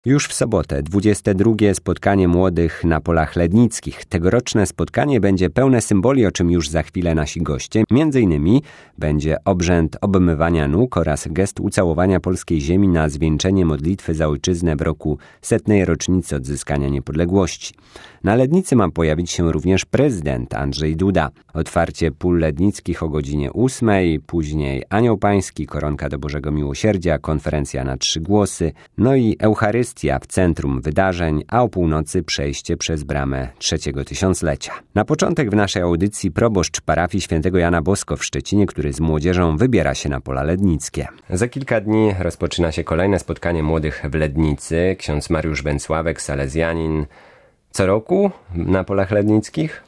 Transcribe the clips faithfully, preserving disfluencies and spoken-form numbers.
Już w sobotę, dwudzieste drugie spotkanie młodych na Polach Lednickich. Tegoroczne spotkanie będzie pełne symboli, o czym już za chwilę nasi goście. Między innymi będzie obrzęd obmywania nóg oraz gest ucałowania polskiej ziemi na zwieńczenie modlitwy za ojczyznę w roku setnej rocznicy odzyskania niepodległości. Na Lednicy ma pojawić się również prezydent Andrzej Duda. Otwarcie pól lednickich o godzinie ósmej, później Anioł Pański, koronka do Bożego Miłosierdzia, konferencja na trzy głosy, no i Eucharystia w centrum wydarzeń, a o północy przejście przez bramę trzeciego tysiąclecia. Na początek w naszej audycji proboszcz parafii świętego Jana Bosko w Szczecinie, który z młodzieżą wybiera się na Pola Lednickie. Za kilka dni rozpoczyna się kolejne spotkanie młodych w Lednicy. Ksiądz Mariusz Bęcławek, salezjanin. Co roku na Polach Lednickich?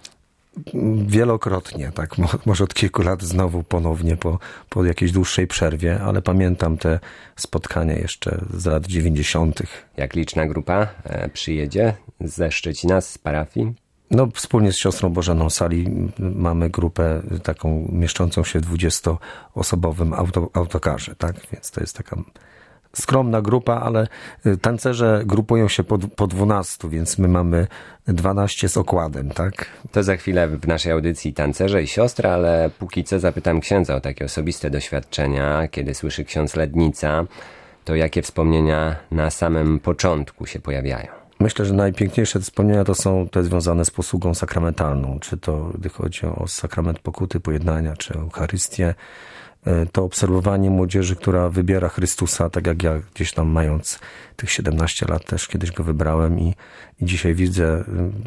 Wielokrotnie, tak. Może od kilku lat znowu ponownie po, po jakiejś dłuższej przerwie, ale pamiętam te spotkania jeszcze z lat dziewięćdziesiątych. Jak liczna grupa e, przyjedzie ze Szczecina, z parafii? No, wspólnie z siostrą Bożeną Sali mamy grupę taką mieszczącą się w dwudziestoosobowym auto, autokarze, tak? Więc to jest taka skromna grupa, ale tancerze grupują się po, po dwunastu, więc my mamy dwanaście z okładem, tak? To za chwilę w naszej audycji tancerze i siostra, ale póki co zapytam księdza o takie osobiste doświadczenia. Kiedy słyszy ksiądz Lednica, to jakie wspomnienia na samym początku się pojawiają? Myślę, że najpiękniejsze wspomnienia to są te związane z posługą sakramentalną, czy to gdy chodzi o sakrament pokuty, pojednania, czy Eucharystię. To obserwowanie młodzieży, która wybiera Chrystusa, tak jak ja gdzieś tam mając tych siedemnaście lat też kiedyś go wybrałem i, i dzisiaj widzę,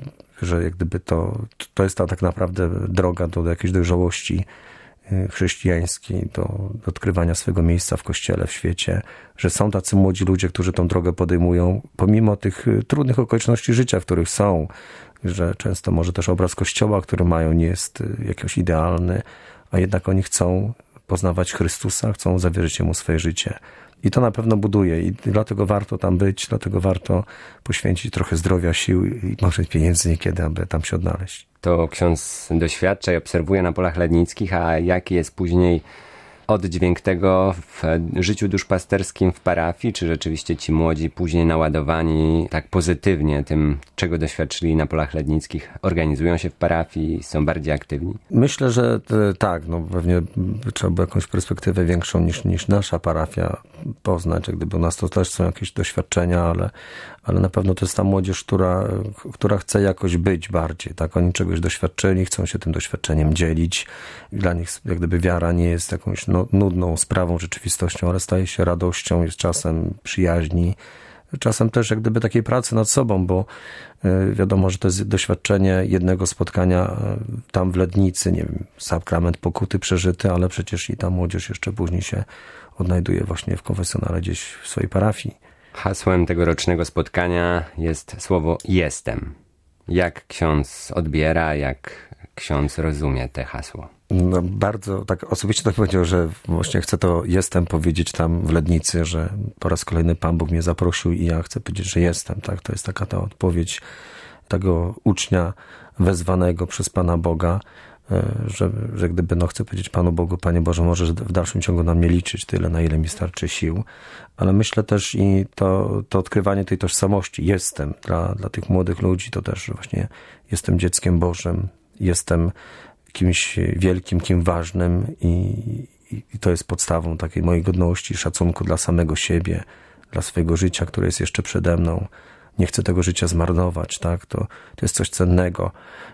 że jak gdyby to, to jest ta tak naprawdę droga do, do jakiejś dojrzałości chrześcijańskiej, do, do odkrywania swego miejsca w Kościele, w świecie, że są tacy młodzi ludzie, którzy tą drogę podejmują, pomimo tych trudnych okoliczności życia, w których są, że często może też obraz Kościoła, który mają, nie jest jakiś idealny, a jednak oni chcą poznawać Chrystusa, chcą zawierzyć Jemu swoje życie. I to na pewno buduje i dlatego warto tam być, dlatego warto poświęcić trochę zdrowia, sił i może pieniędzy niekiedy, aby tam się odnaleźć. To ksiądz doświadcza i obserwuje na Polach Lednickich, a jaki jest później oddźwięk tego w życiu duszpasterskim w parafii? Czy rzeczywiście ci młodzi później naładowani tak pozytywnie tym, czego doświadczyli na Polach Lednickich, organizują się w parafii, są bardziej aktywni? Myślę, że tak, no pewnie trzeba by jakąś perspektywę większą niż, niż nasza parafia poznać, jak gdyby u nas to też są jakieś doświadczenia, ale, ale na pewno to jest ta młodzież, która, która chce jakoś być bardziej, tak? Oni czegoś doświadczyli, chcą się tym doświadczeniem dzielić. Dla nich jak gdyby wiara nie jest jakąś no, nudną sprawą, rzeczywistością, ale staje się radością, jest czasem przyjaźni, czasem też jak gdyby takiej pracy nad sobą, bo wiadomo, że to jest doświadczenie jednego spotkania tam w Lednicy, nie wiem, sakrament pokuty przeżyty, ale przecież i ta młodzież jeszcze później się odnajduje właśnie w konfesjonale gdzieś w swojej parafii. Hasłem tegorocznego spotkania jest słowo jestem. Jak ksiądz odbiera, jak ksiądz rozumie te hasło? No bardzo, tak osobiście tak powiedział, że właśnie chcę to jestem powiedzieć tam w Lednicy, że po raz kolejny Pan Bóg mnie zaprosił i ja chcę powiedzieć, że jestem, tak? To jest taka ta odpowiedź tego ucznia wezwanego przez Pana Boga, że, że gdyby, no chcę powiedzieć Panu Bogu, Panie Boże, możesz w dalszym ciągu na mnie liczyć tyle, na ile mi starczy sił, ale myślę też i to, to odkrywanie tej tożsamości, jestem dla, dla tych młodych ludzi, to też właśnie jestem dzieckiem Bożym, jestem kimś wielkim, kim ważnym i, i to jest podstawą takiej mojej godności, szacunku dla samego siebie, dla swojego życia, które jest jeszcze przede mną. Nie chcę tego życia zmarnować, tak? To, to jest coś cennego.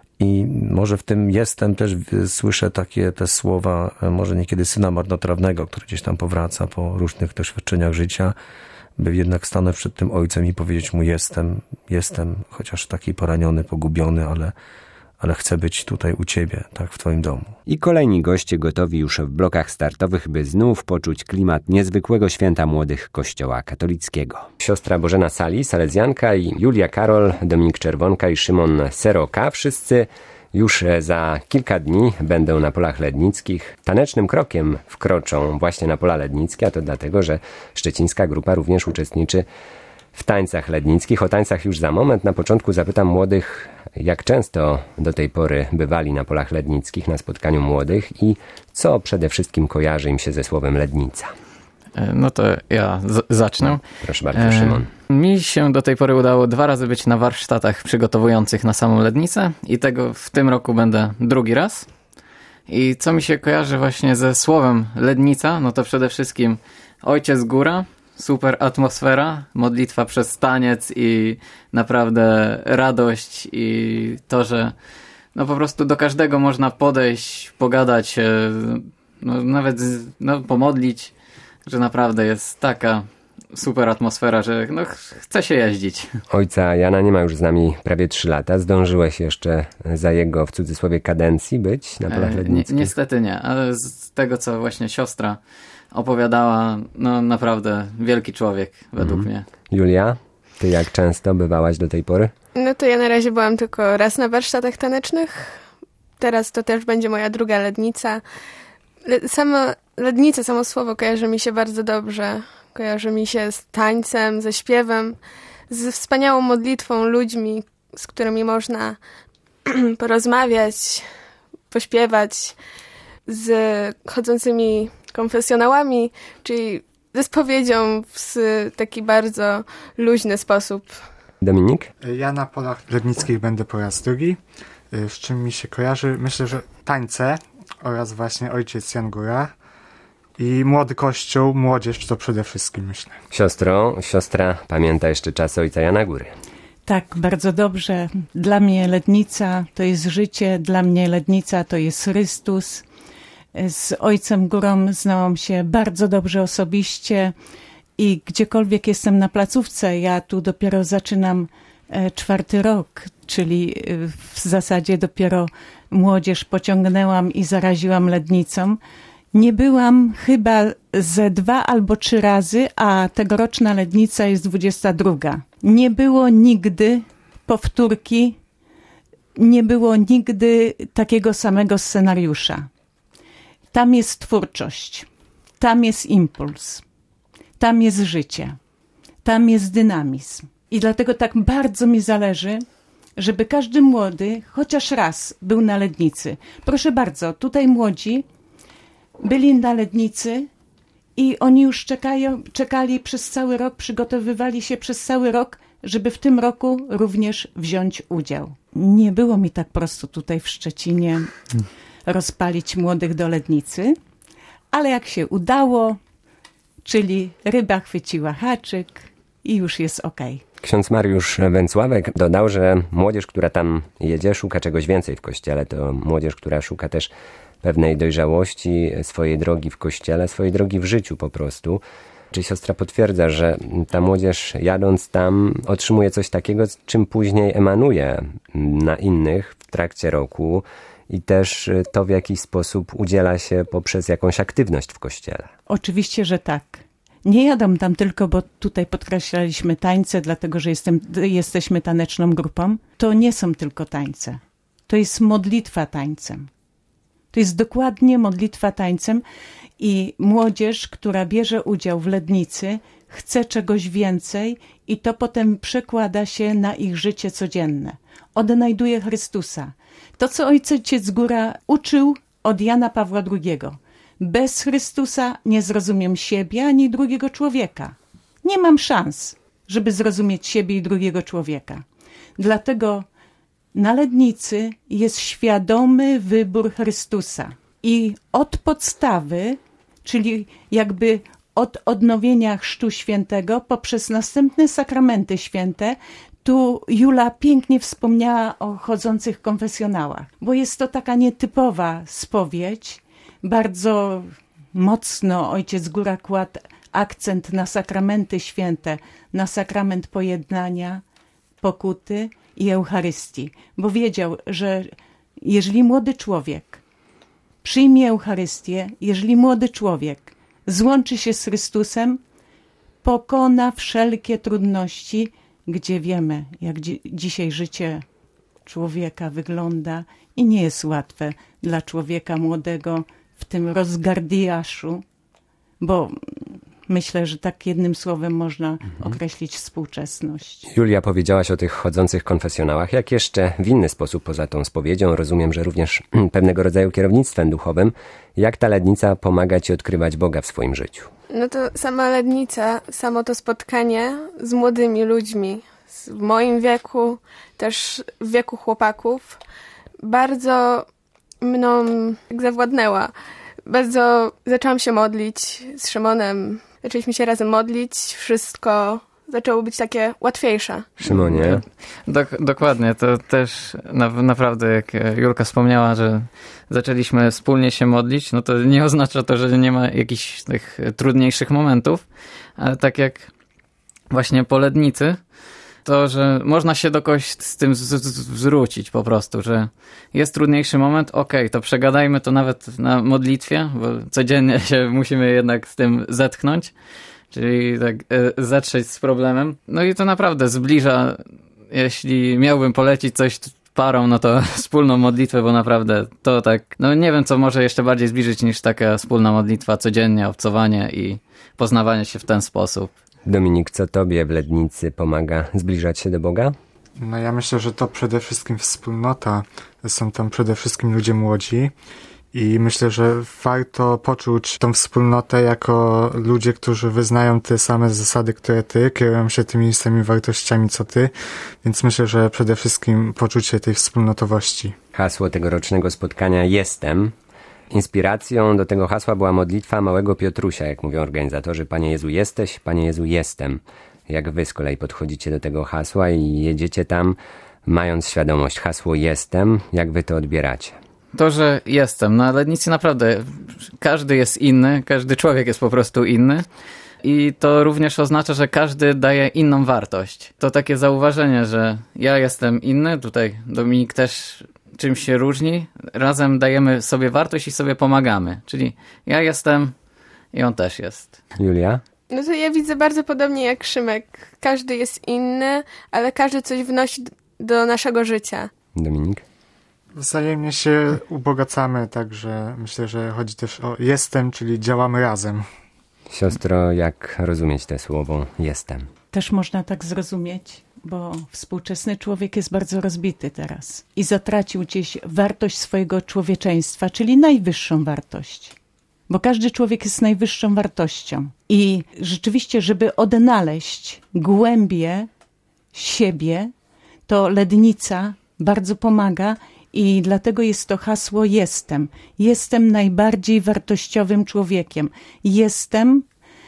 I może w tym jestem też słyszę takie te słowa, może niekiedy syna marnotrawnego, który gdzieś tam powraca po różnych doświadczeniach życia, by jednak stanąć przed tym ojcem i powiedzieć mu jestem, jestem, chociaż taki poraniony, pogubiony, ale ale chcę być tutaj u Ciebie, tak, w Twoim domu. I kolejni goście gotowi już w blokach startowych, by znów poczuć klimat niezwykłego święta młodych Kościoła katolickiego. Siostra Bożena Sali, salezjanka, i Julia Karol, Dominik Czerwonka i Szymon Seroka. Wszyscy już za kilka dni będą na Polach Lednickich. Tanecznym krokiem wkroczą właśnie na Pola Lednickie, a to dlatego, że szczecińska grupa również uczestniczy w tańcach lednickich. O tańcach już za moment. Na początku zapytam młodych, jak często do tej pory bywali na Polach Lednickich, na spotkaniu młodych i co przede wszystkim kojarzy im się ze słowem Lednica. No to ja z- zacznę. Proszę bardzo, Szymon. E, mi się do tej pory udało dwa razy być na warsztatach przygotowujących na samą Lednicę i tego w tym roku będę drugi raz. I co mi się kojarzy właśnie ze słowem Lednica, no to przede wszystkim Ojciec Góra, super atmosfera, modlitwa przez taniec i naprawdę radość i to, że no po prostu do każdego można podejść, pogadać, no nawet no, pomodlić, że naprawdę jest taka super atmosfera, że no, chce się jeździć. Ojca Jana nie ma już z nami prawie trzy lata. Zdążyłeś jeszcze za jego, w cudzysłowie, kadencji być na polach lednickich? Ni- niestety nie, ale z tego, co właśnie siostra opowiadała, no naprawdę wielki człowiek według mm. mnie. Julia, ty jak często bywałaś do tej pory? No to ja na razie byłam tylko raz na warsztatach tanecznych. Teraz to też będzie moja druga Lednica. Le- sama Lednica, samo słowo kojarzy mi się bardzo dobrze. Kojarzy mi się z tańcem, ze śpiewem, z wspaniałą modlitwą, ludźmi, z którymi można porozmawiać, pośpiewać, z chodzącymi konfesjonałami, czyli ze spowiedzią w taki bardzo luźny sposób. Dominik? Ja na polach lednickich będę po raz drugi. Z czym mi się kojarzy? Myślę, że tańce oraz właśnie ojciec Jan Góra i młody kościół, młodzież to przede wszystkim, myślę. Siostro, siostra pamięta jeszcze czasy ojca Jana Góry. Tak, bardzo dobrze. Dla mnie Lednica to jest życie, dla mnie Lednica to jest Chrystus. Z ojcem Górą znałam się bardzo dobrze osobiście i gdziekolwiek jestem na placówce, ja tu dopiero zaczynam czwarty rok, czyli w zasadzie dopiero młodzież pociągnęłam i zaraziłam Lednicą. Nie byłam chyba ze dwa albo trzy razy, a tegoroczna Lednica jest dwudziesta druga. Nie było nigdy powtórki, nie było nigdy takiego samego scenariusza. Tam jest twórczość, tam jest impuls, tam jest życie, tam jest dynamizm. I dlatego tak bardzo mi zależy, żeby każdy młody chociaż raz był na Lednicy. Proszę bardzo, tutaj młodzi byli na Lednicy i oni już czekają, czekali przez cały rok, przygotowywali się przez cały rok, żeby w tym roku również wziąć udział. Nie było mi tak prosto tutaj w Szczecinie rozpalić młodych do Lednicy, ale jak się udało, czyli ryba chwyciła haczyk i już jest okej. Ksiądz Mariusz Węcławek dodał, że młodzież, która tam jedzie, szuka czegoś więcej w Kościele. To młodzież, która szuka też pewnej dojrzałości, swojej drogi w Kościele, swojej drogi w życiu po prostu. Czy siostra potwierdza, że ta młodzież jadąc tam otrzymuje coś takiego, czym później emanuje na innych w trakcie roku i też to w jakiś sposób udziela się poprzez jakąś aktywność w Kościele? Oczywiście, że tak. Nie jadą tam tylko, bo tutaj podkreślaliśmy tańce, dlatego że jestem, jesteśmy taneczną grupą. To nie są tylko tańce. To jest modlitwa tańcem. To jest dokładnie modlitwa tańcem i młodzież, która bierze udział w Lednicy, chce czegoś więcej i to potem przekłada się na ich życie codzienne. Odnajduje Chrystusa. To, co ojciec Góra uczył od Jana Pawła drugiego. Bez Chrystusa nie zrozumiem siebie ani drugiego człowieka. Nie mam szans, żeby zrozumieć siebie i drugiego człowieka. Dlatego na Lednicy jest świadomy wybór Chrystusa. I od podstawy, czyli jakby od odnowienia Chrztu Świętego poprzez następne sakramenty święte, tu Jula pięknie wspomniała o chodzących konfesjonałach, bo jest to taka nietypowa spowiedź. Bardzo mocno ojciec Góra kładł akcent na sakramenty święte, na sakrament pojednania, pokuty i Eucharystii, bo wiedział, że jeżeli młody człowiek przyjmie Eucharystię, jeżeli młody człowiek złączy się z Chrystusem, pokona wszelkie trudności, gdzie wiemy, jak dzi- dzisiaj życie człowieka wygląda i nie jest łatwe dla człowieka młodego w tym rozgardiaszu, bo Myślę, że tak jednym słowem można mhm. określić współczesność. Julia, powiedziałaś o tych chodzących konfesjonałach. Jak jeszcze w inny sposób poza tą spowiedzią, rozumiem, że również pewnego rodzaju kierownictwem duchowym, jak ta lednica pomaga ci odkrywać Boga w swoim życiu? No to sama lednica, samo to spotkanie z młodymi ludźmi, w moim wieku, też w wieku chłopaków, bardzo mną zawładnęła. Bardzo zaczęłam się modlić z Szymonem. Zaczęliśmy się razem modlić. Wszystko zaczęło być takie łatwiejsze. Szymonie? Dok- dokładnie. To też na- naprawdę, jak Julka wspomniała, że zaczęliśmy wspólnie się modlić, no to nie oznacza to, że nie ma jakichś tych trudniejszych momentów, ale tak jak właśnie po lednicy, to, że można się do kogoś z tym z- z- zwrócić po prostu, że jest trudniejszy moment, okej, okay, to przegadajmy to nawet na modlitwie, bo codziennie się musimy jednak z tym zetknąć, czyli tak e, zetrzeć z problemem. No i to naprawdę zbliża, jeśli miałbym polecić coś parą, no to wspólną modlitwę, bo naprawdę to tak, no nie wiem, co może jeszcze bardziej zbliżyć niż taka wspólna modlitwa codziennie, obcowanie i poznawanie się w ten sposób. Dominik, co tobie w lednicy pomaga zbliżać się do Boga? No ja myślę, że to przede wszystkim wspólnota. Są tam przede wszystkim ludzie młodzi i myślę, że warto poczuć tą wspólnotę jako ludzie, którzy wyznają te same zasady, które ty, kierują się tymi samymi wartościami co ty, więc myślę, że przede wszystkim poczucie tej wspólnotowości. Hasło tegorocznego spotkania Jestem. Inspiracją do tego hasła była modlitwa małego Piotrusia, jak mówią organizatorzy. Panie Jezu, jesteś, Panie Jezu, jestem. Jak wy z kolei podchodzicie do tego hasła i jedziecie tam, mając świadomość, hasło jestem, jak wy to odbieracie? To, że jestem. Na lednicy naprawdę każdy jest inny, każdy człowiek jest po prostu inny. I to również oznacza, że każdy daje inną wartość. To takie zauważenie, że ja jestem inny, tutaj Dominik też czymś się różni, razem dajemy sobie wartość i sobie pomagamy. Czyli ja jestem i on też jest. Julia? No to ja widzę bardzo podobnie jak Szymek. Każdy jest inny, ale każdy coś wnosi do naszego życia. Dominik? Wzajemnie się ubogacamy, także myślę, że chodzi też o jestem, czyli działamy razem. Siostro, jak rozumieć te słowo jestem? Też można tak zrozumieć, bo współczesny człowiek jest bardzo rozbity teraz i zatracił gdzieś wartość swojego człowieczeństwa, czyli najwyższą wartość. Bo każdy człowiek jest najwyższą wartością. I rzeczywiście, żeby odnaleźć głębię siebie, to lednica bardzo pomaga i dlatego jest to hasło jestem. Jestem najbardziej wartościowym człowiekiem. Jestem,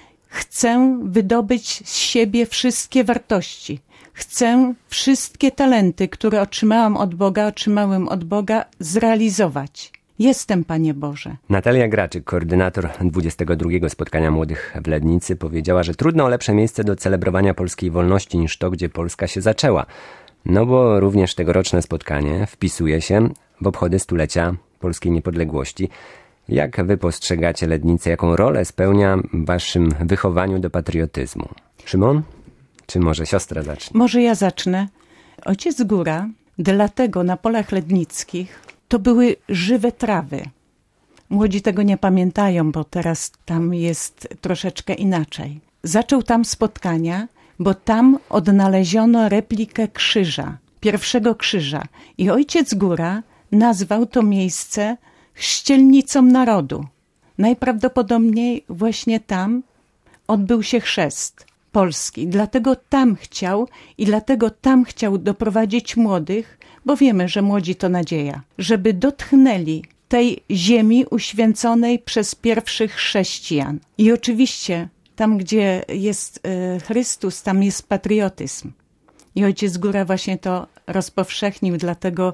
chcę wydobyć z siebie wszystkie wartości. Chcę wszystkie talenty, które otrzymałam od Boga, otrzymałem od Boga, zrealizować. Jestem, Panie Boże. Natalia Graczyk, koordynator dwudziestego drugiego spotkania młodych w Lednicy, powiedziała, że trudno o lepsze miejsce do celebrowania polskiej wolności niż to, gdzie Polska się zaczęła. No bo również tegoroczne spotkanie wpisuje się w obchody stulecia polskiej niepodległości. Jak wy postrzegacie Lednicę? Jaką rolę spełnia w waszym wychowaniu do patriotyzmu? Szymon? Czy może siostra zacznie? Może ja zacznę. Ojciec Góra, dlatego na polach lednickich to były żywe trawy. Młodzi tego nie pamiętają, bo teraz tam jest troszeczkę inaczej. Zaczął tam spotkania, bo tam odnaleziono replikę krzyża, pierwszego krzyża. I ojciec Góra nazwał to miejsce chrzcielnicą narodu. Najprawdopodobniej właśnie tam odbył się chrzest Polski. Dlatego tam chciał i dlatego tam chciał doprowadzić młodych, bo wiemy, że młodzi to nadzieja, żeby dotknęli tej ziemi uświęconej przez pierwszych chrześcijan. I oczywiście tam, gdzie jest Chrystus, tam jest patriotyzm. I ojciec Góra właśnie to rozpowszechnił, dlatego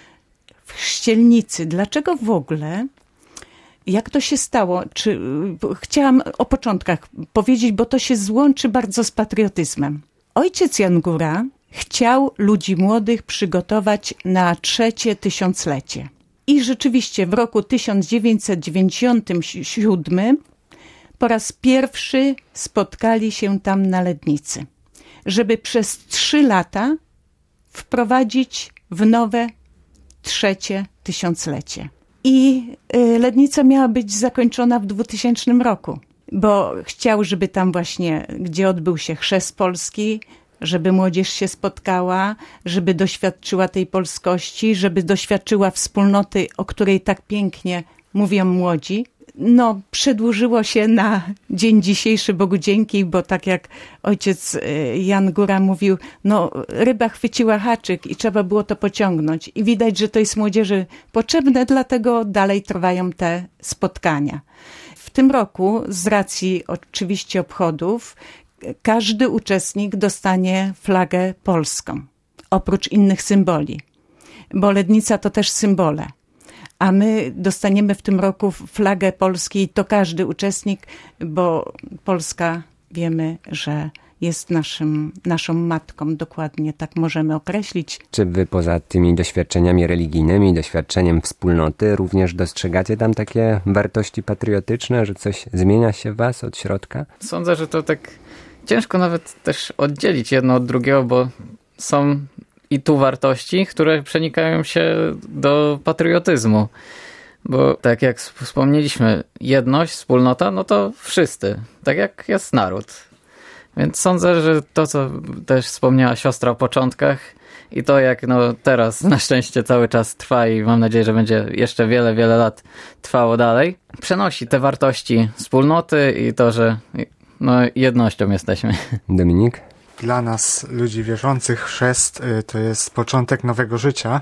w chrzcielnicy. Dlaczego w ogóle? Jak to się stało? Czy, chciałam o początkach powiedzieć, bo to się złączy bardzo z patriotyzmem. Ojciec Jan Góra chciał ludzi młodych przygotować na trzecie tysiąclecie. I rzeczywiście w roku tysiąc dziewięćset dziewięćdziesiątym siódmym po raz pierwszy spotkali się tam na Lednicy, żeby przez trzy lata wprowadzić w nowe trzecie tysiąclecie. I Lednica miała być zakończona w dwutysięcznym roku. bo chciał, żeby tam właśnie, gdzie odbył się chrzest polski, żeby młodzież się spotkała, żeby doświadczyła tej polskości, żeby doświadczyła wspólnoty, o której tak pięknie mówią młodzi. No, przedłużyło się na dzień dzisiejszy, Bogu dzięki, bo tak jak ojciec Jan Góra mówił, no ryba chwyciła haczyk i trzeba było to pociągnąć. I widać, że to jest młodzieży potrzebne, dlatego dalej trwają te spotkania. W tym roku, z racji oczywiście obchodów, każdy uczestnik dostanie flagę polską, oprócz innych symboli, bo Lednica to też symbole. A my dostaniemy w tym roku flagę Polski i to każdy uczestnik, bo Polska wiemy, że jest naszym, naszą matką, dokładnie tak możemy określić. Czy wy poza tymi doświadczeniami religijnymi, doświadczeniem wspólnoty, również dostrzegacie tam takie wartości patriotyczne, że coś zmienia się w was od środka? Sądzę, że to tak ciężko nawet też oddzielić jedno od drugiego, bo są i tu wartości, które przenikają się do patriotyzmu. Bo tak jak wspomnieliśmy, jedność, wspólnota, no to wszyscy, tak jak jest naród. Więc sądzę, że to, co też wspomniała siostra o początkach i to, jak no teraz na szczęście cały czas trwa i mam nadzieję, że będzie jeszcze wiele, wiele lat trwało dalej, przenosi te wartości wspólnoty i to, że no jednością jesteśmy. Dominik? Dla nas, ludzi wierzących, chrzest to jest początek nowego życia,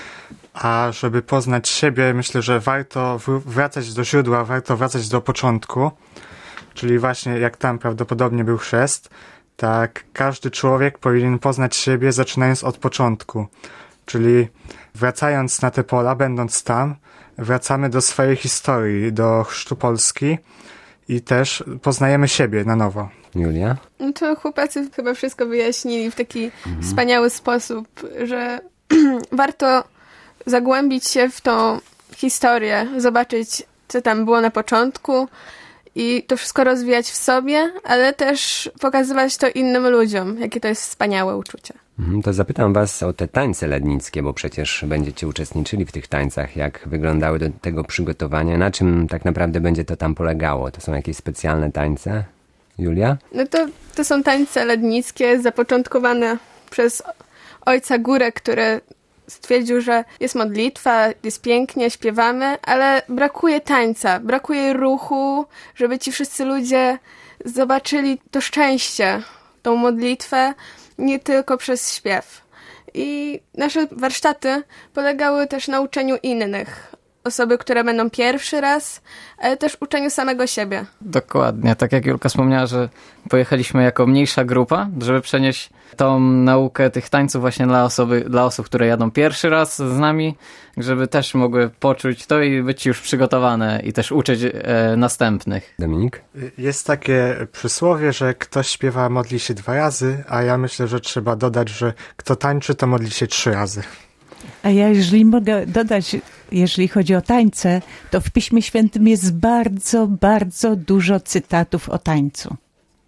a żeby poznać siebie, myślę, że warto wracać do źródła, warto wracać do początku, czyli właśnie jak tam prawdopodobnie był chrzest, tak każdy człowiek powinien poznać siebie zaczynając od początku, czyli wracając na te pola, będąc tam, wracamy do swojej historii, do chrztu Polski i też poznajemy siebie na nowo. Julia? No to chłopacy chyba wszystko wyjaśnili w taki mhm. wspaniały sposób, że warto zagłębić się w tą historię, zobaczyć, co tam było na początku i to wszystko rozwijać w sobie, ale też pokazywać to innym ludziom, jakie to jest wspaniałe uczucie. Mhm, to zapytam was o te tańce lednickie, bo przecież będziecie uczestniczyli w tych tańcach. Jak wyglądały do tego przygotowania? Na czym tak naprawdę będzie to tam polegało? To są jakieś specjalne tańce? Julia? No to, to są tańce lednickie zapoczątkowane przez ojca Górę, który stwierdził, że jest modlitwa, jest pięknie, śpiewamy, ale brakuje tańca, brakuje ruchu, żeby ci wszyscy ludzie zobaczyli to szczęście, tą modlitwę, nie tylko przez śpiew. I nasze warsztaty polegały też na uczeniu innych. Osoby, które będą pierwszy raz, ale też uczeniu samego siebie. Dokładnie, tak jak Julka wspomniała, że pojechaliśmy jako mniejsza grupa, żeby przenieść tą naukę tych tańców właśnie dla, osoby, dla osób, które jadą pierwszy raz z nami, żeby też mogły poczuć to i być już przygotowane i też uczyć e, następnych. Dominik? Jest takie przysłowie, że kto śpiewa, modli się dwa razy, a ja myślę, że trzeba dodać, że kto tańczy, to modli się trzy razy. A ja, jeżeli mogę dodać, jeżeli chodzi o tańce, to w Piśmie Świętym jest bardzo, bardzo dużo cytatów o tańcu.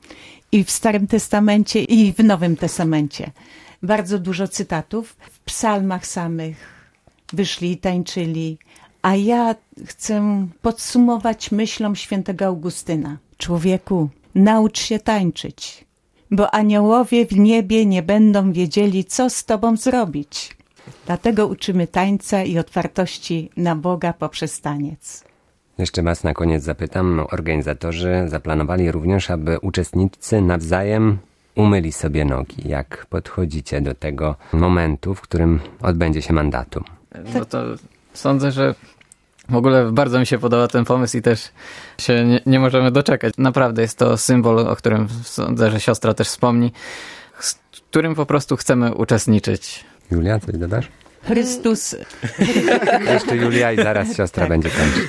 I w Starym Testamencie, i w Nowym Testamencie. Bardzo dużo cytatów. W psalmach samych wyszli i tańczyli. A ja chcę podsumować myślą świętego Augustyna. Człowieku, naucz się tańczyć, bo aniołowie w niebie nie będą wiedzieli, co z tobą zrobić. Dlatego uczymy tańca i otwartości na Boga poprzez taniec. Jeszcze was na koniec zapytam. Organizatorzy zaplanowali również, aby uczestnicy nawzajem umyli sobie nogi. Jak podchodzicie do tego momentu, w którym odbędzie się mandatum? No to sądzę, że w ogóle bardzo mi się podoba ten pomysł i też się nie, nie możemy doczekać. Naprawdę jest to symbol, o którym sądzę, że siostra też wspomni, z którym po prostu chcemy uczestniczyć. Julia, coś dodasz? Chrystus. Jeszcze Julia i zaraz siostra tak. będzie kończyć.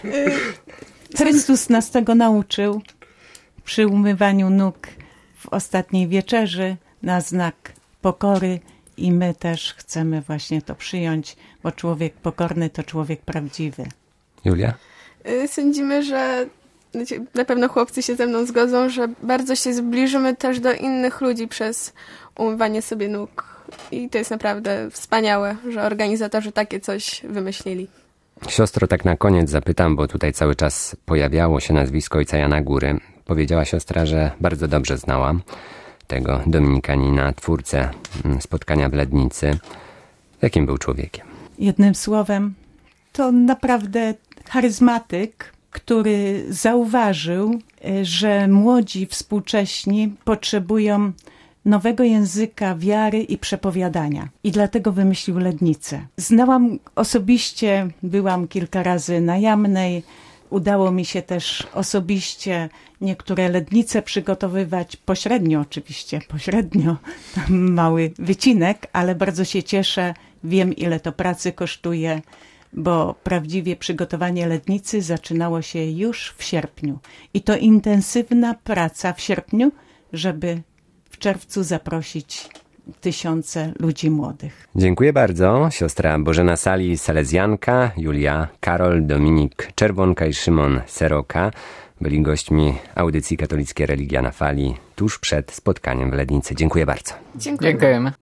Chrystus nas tego nauczył przy umywaniu nóg w ostatniej wieczerzy na znak pokory i my też chcemy właśnie to przyjąć, bo człowiek pokorny to człowiek prawdziwy. Julia? Sądzimy, że na pewno chłopcy się ze mną zgodzą, że bardzo się zbliżymy też do innych ludzi przez umywanie sobie nóg. I to jest naprawdę wspaniałe, że organizatorzy takie coś wymyślili. Siostro, tak na koniec zapytam, bo tutaj cały czas pojawiało się nazwisko ojca Jana Góry. Powiedziała siostra, że bardzo dobrze znała tego dominikanina, twórcę spotkania w Lednicy. Jakim był człowiekiem? Jednym słowem, to naprawdę charyzmatyk, który zauważył, że młodzi współcześni potrzebują nowego języka wiary i przepowiadania. I dlatego wymyślił Lednicę. Znałam osobiście, byłam kilka razy na Jamnej, udało mi się też osobiście niektóre lednice przygotowywać, pośrednio oczywiście, pośrednio, tam mały wycinek, ale bardzo się cieszę, wiem ile to pracy kosztuje, bo prawdziwie przygotowanie lednicy zaczynało się już w sierpniu. I to intensywna praca w sierpniu, żeby w czerwcu zaprosić tysiące ludzi młodych. Dziękuję bardzo. Siostra Bożena Sali, salezjanka, Julia Karol, Dominik Czerwonka i Szymon Seroka byli gośćmi audycji Katolickie Religia na Fali tuż przed spotkaniem w Lednicy. Dziękuję bardzo. Dziękuję. Dziękujemy.